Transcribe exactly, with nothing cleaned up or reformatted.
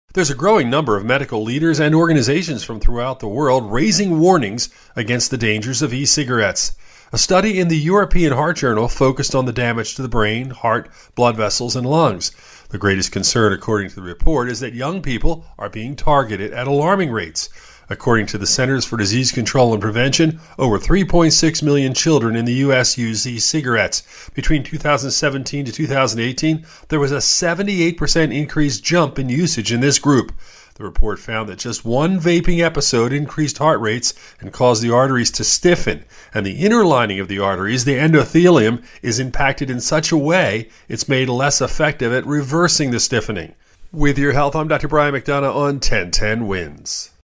There's a growing number of medical leaders and organizations from throughout the world raising warnings against the dangers of e-cigarettes. A study in the European Heart Journal focused on the damage to the brain, heart, blood vessels, and lungs. The greatest concern, according to the report, is that young people are being targeted at alarming rates. According to the Centers for Disease Control and Prevention, over three point six million children in the U S use e-cigarettes. Between two thousand seventeen to two thousand eighteen, there was a seventy-eight percent increased jump in usage in this group. The report found that just one vaping episode increased heart rates and caused the arteries to stiffen, and the inner lining of the arteries, the endothelium, is impacted in such a way it's made less effective at reversing the stiffening. With your health, I'm Doctor Brian McDonough on ten ten Wins.